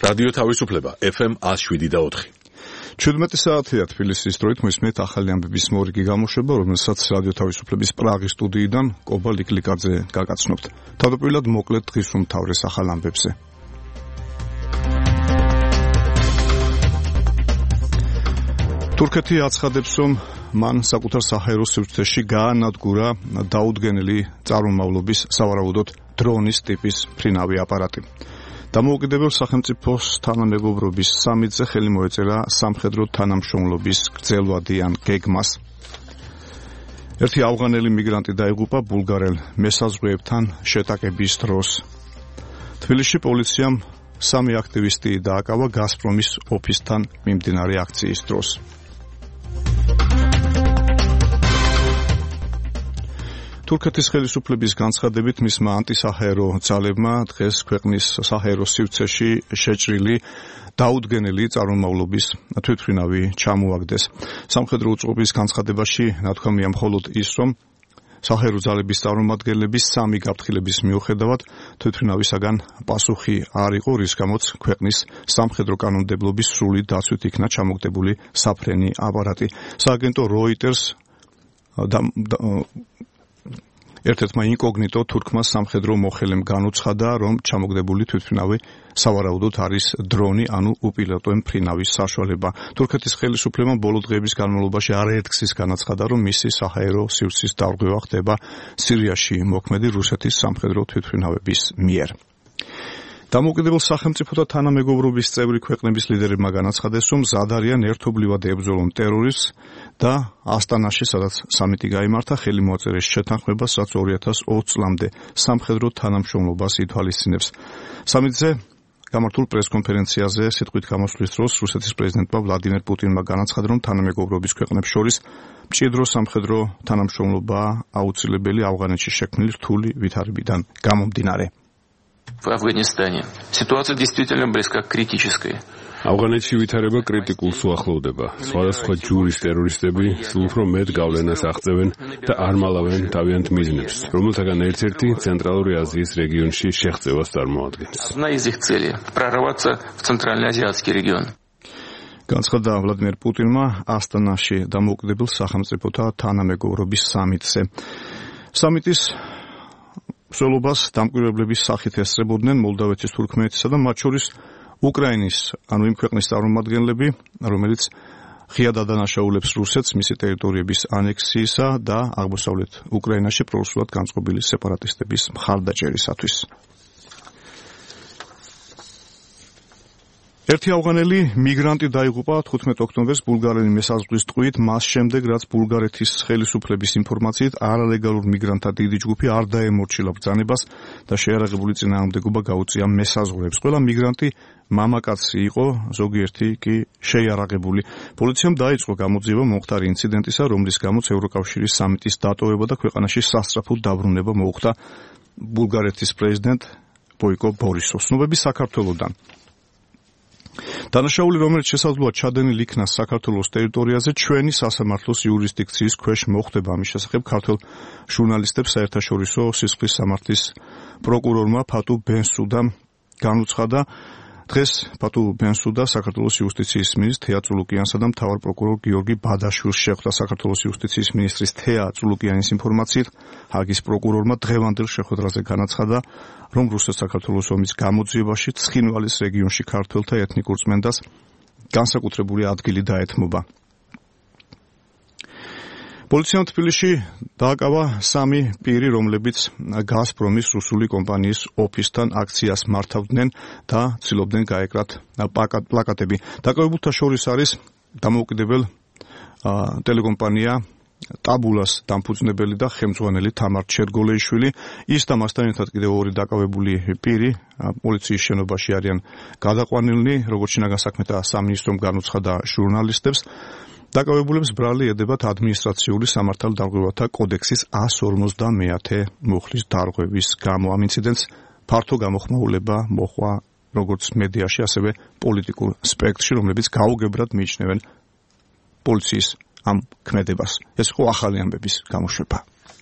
რადიო თავისუფლება FM 107.4. 17 საათია თბილისის დროით მოისმენთ ახალი ამბების მორიგი გამოშვება, რომელსაც რადიო თავისუფლების პრაღის სტუდიიდან კობა ლიკლიკაძე გაგაცნობთ. თავდაპირველად მოკლედ დღის უმთავრეს ახალ ამბებზე. თურქეთი აცხადებს, რომ მან საკუთარ საჰაერო სივრცეში გაანადგურა დაუდგენელი წარმომავლობის სავარაუდოდ დრონის ტიპის ფრინავი აპარატი. დამოუკიდებელ სახელმწიფოს თანამეგობრობის სამიტზე ხელი მოეწერა სამხედრო თანამშრომლობის გრძელვადიან გეგმას. ერთი ავღანელი მიგრანტი დაიღუპა ბულგარელ მესაზღვრეებთან შეტაკების დროს. თბილისში პოლიციამ 3 აქტივისტი დააკავა გაზპრომის ოფისთან მიმდინარე აქციის დროს. თურქეთის ხელისუფლების განცხადებით მისმა ანტისაჰაერო ძალებმა დღეს ქვეყნის საჰაერო სივრცეში შეჭრილი დაუდგენელი წარმომავლობის თვითმფრინავი ჩამოაგდეს. სამხედრო უწყობის განცხადებაში ნათქვამია მხოლოდ ის, რომ საჰაერო ძალების წარმომადგენლების 3 გაფრთხილების მიუხედავად თვითმფრინავისაგან პასუხი არ იყო, რის გამოც ქვეყნის სამხედრო კანონმდებლობის სრული დაცვით იქნა ჩამოგდებული საფრენი აპარატი. სააგენტო Reuters ერთ-ერთმა ინკოგნიტო თურქმა სამხედრო მოხელემ განუცხადა, რომ ჩამოგდებული თვითმფრინავი სავარაუდოდ არის დრონი, ანუ უპილოტო მფრინავის საშუალება. თურქეთის ხელისუფლებამ ბოლო დღეების განმავლობაში არაერთგზის განაცხადა, რომ მისი საჰაერო სივრცის დარღვევა ხდება სირიაში მოქმედი რუსეთის სამხედრო თვითმფრინავების მიერ. დამოუკიდებელ სახელმწიფოთა თანამეგობრობის წევრი ქვეყნების ლიდერებმა განაცხადეს, რომ მზად არიან ერთობლივად ებრძოლონ ტერორიზმს და ასტანაში, სადაც სამიტი გაიმართა, ხელი მოაწერეს შეთანხმებას, რაც 2020 წლამდე სამხედრო თანამშრომლობას ითვალისწინებს. სამიტზე გამართულ პრესკონფერენციაზე სიტყვით გამოსვლის დროს რუსეთის პრეზიდენტმა ვლადიმერ პუტინმა განაცხადა, რომ თანამეგობრობის ქვეყნებს შორის მჭიდრო სამხედრო თანამშრომლობა აუცილებელი ავღანეთში შექმნილი რთული ვითარებიდან გამომდინარე. В Афганистане ситуация действительно близка к критической. ავღანეთში ვითარება კრიტიკულს უახლოვდება. სხვადასხვა ჯურის ტერორისტები სულ უფრო მეტ გავლენას აღწევენ და არ მალავენ თავიანთ მიზნებს, რომელთაგან ერთ-ერთი ცენტრალური აზიის რეგიონში შეღწევას წარმოადგენს. Одна из их целей прорваться в центральноазиатский регион. განცხადა ვლადიმერ პუტინმა ასტანაში დამოუკიდებელ სახელმწიფოთა თანამეგობრობის სამიტზე. სამიტის მსვლელობას დამკვირვებლების სახით ესწრებოდნენ მოლდავეთის, თურქმენეთისა და მათ შორის უკრაინის, ანუ იმ ქვეყნის წარმომადგენლები, რომელიც ღიად ადანაშაულებს რუსეთს მისი ტერიტორიების ანექსიისა და აღმოსავლეთ უკრაინაში პრორუსულად განწყობილი სეპარატისტების მხარდაჭერისათვის. ერთი ავღანელი მიგრანტი დაიღუპა 15 ოქტომბერს ბულგარელი მესაზღვრის ტყვით, მას შემდეგ, რაც ბულგარეთის ხელისუფლების ინფორმაციით არალეგალურ მიგრანტთა დიდი ჯგუფი არ დაემორჩილა ბრძანებას და შეიარაღებული წინააღმდეგობა გაუწია მესაზღვრეებს. ყველა მიგრანტი მამაკაცი იყო, ზოგიერთი კი შეიარაღებული. პოლიციამ დაიწყო გამოძიება მომხდარი ინციდენტისა, რომლის გამოც ევროკავშირის სამიტის დატოვება და ქვეყანაში სასწრაფო დაბრუნება მოუხდა ბულგარეთის პრეზიდენტ ბოიკო ბორისოვს. ცნობები საქართველოდან. დანაშაული, რომელიც შესაძლოა ჩადენილ იქნა საქართველოს ტერიტორიაზე, ჩვენი სასამართლოს იურისდიქციის ქვეშ მოხვდება. ამის შესახებ ქართველ ჟურნალისტებს საერთაშორისო სისხლის სამართლის პროკურორმა ფატუ ბენსუდამ განუცხადა. დღეს ფატუ ბენსუდა საქართველოს იუსტიციის მინისტრ თეა წულუკიანსა და მთავარ პროკურორ გიორგი ბადაშვილს შეხვდა. საქართველოს იუსტიციის მინისტრის თეა წულუკიანის ინფორმაციით, ჰაგის პროკურორმა დღევანდელ შეხვედრაზე განაცხადა, რომ რუსეთ-საქართველოს ომის გამოძიებაში ცხინვალის რეგიონში ქართველთა ეთნიკურ წმენდას განსაკუთრებული ადგილი დაეთმობა. პოლიციამ თბილისში დააკავა 3 პირი, რომლებიც გაზპრომის რუსული კომპანიის ოფისთან აქციას მართავდნენ და ცდილობდნენ გაეკრათ პლაკატები. დაკავებულთა შორის არის დამოუკიდებელ ტელეკომპანია ტაბულას დამფუძნებელი და ხელმძღვანელი თამარ ჩერგოლეიშვილი. ის და მასთან ერთად კიდევ 2 დაკავებული პირი პოლიციის შენობაში არიან გადაყვანილნი, როგორც შინაგან საქმეთა სამინისტრომ განუცხადა ჟურნალისტებს. დაკავებულებს ბრალი ედებათ ადმინისტრაციული სამართალდამკვირვებელთა კოდექსის 150-ე მუხლის დარღვევის გამო. ამ ინციდენტს ფართო გამოხმაურება მოჰყვა როგორც მედიაში, ასევე პოლიტიკურ სპექტრში, რომლებიც გაუგებრად მიიჩნევენ პოლიციის ამ ქმედებას. ეს იყო ახალი ამბების გამოშვება.